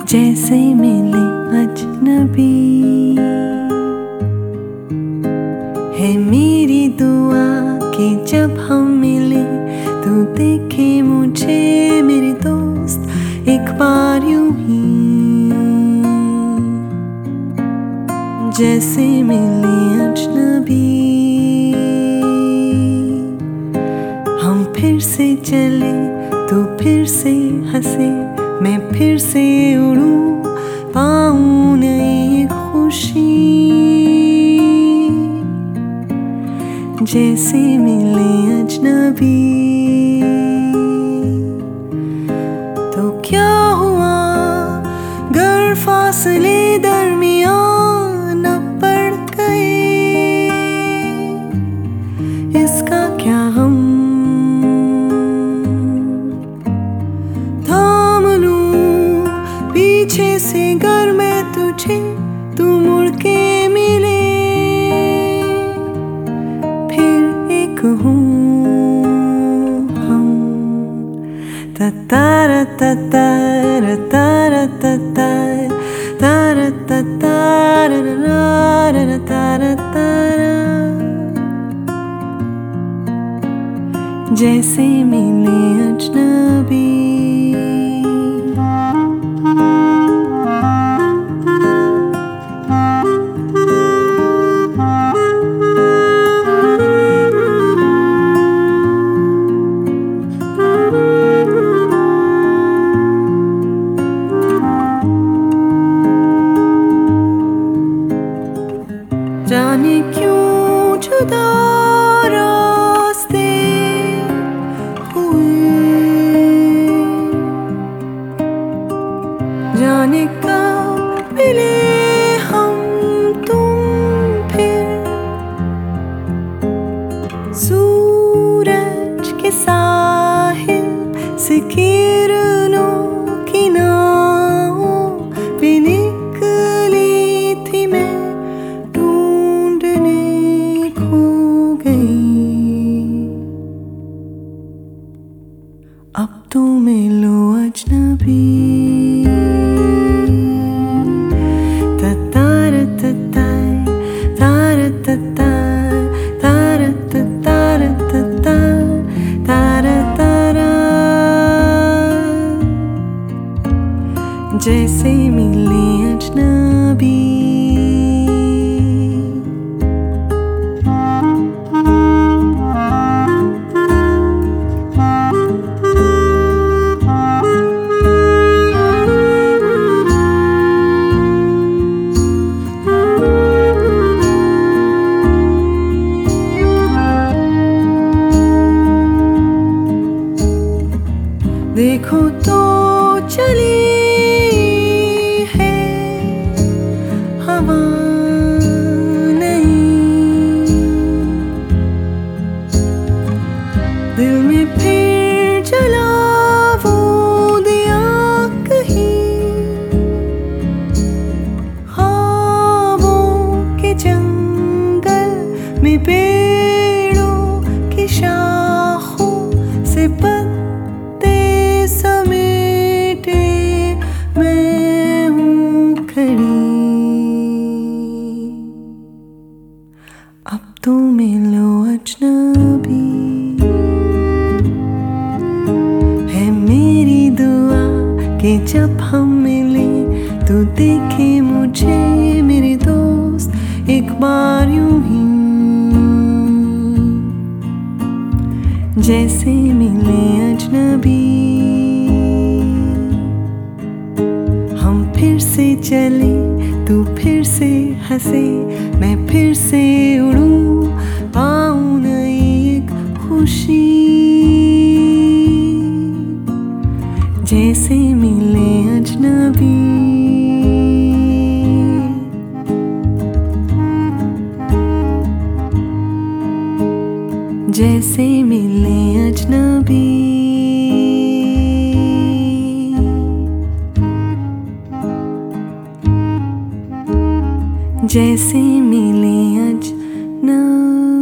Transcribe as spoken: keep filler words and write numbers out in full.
जैसे मिले अजनबी है मेरी दुआ कि जब हम मिले तो देखे मुझे मेरे दोस्त एक बार यूं ही जैसे मिले अजनबी। हम फिर से चले तो फिर से हंसे, मैं फिर से उड़ूं पाऊं नई खुशी। जैसे मिले अजनबी तो क्या हुआ गर फासले दरमियान न पड़ गए, इसका क्या गम पीछे से गर मैं तुझे तू मुड़ के मिले, फिर एक हूँ हम। ततारा ततारा तारा ततारा तारा ततारा तारा तारा तारा। जैसे मिले अजनबी जाने क्यों जुदा रास्ते हुए, जाने कब मिले हम तुम फिर। सूरज के साहिल से किरणों की नावों पे निकली थी मैं, अब तो मिलो अजनबी। ततारा ततारा तारा ततारा तारा ततारा ततारा तारा। जैसे मिले अजनबी देखो तो चली है हवा नहीं, दिल में फिर जला वो दिया कहीं। ख्वाबों के जंगल में पेड़ों की शाखों से समेटे मैं हूँ खड़ी। अब तो मिलो अजनबी है मेरी दुआ कि जब हम मिले तो देखे मुझे मेरे दोस्त एक बार यूं ही जैसे मिले अजनबी। हम फिर से चले तू फिर से हंसे, मैं फिर से उड़ूं पाऊं नई एक खुशी। जैसे मिले अजनबी जैसे मिले अजनबी। जैसे मिले अजनबी।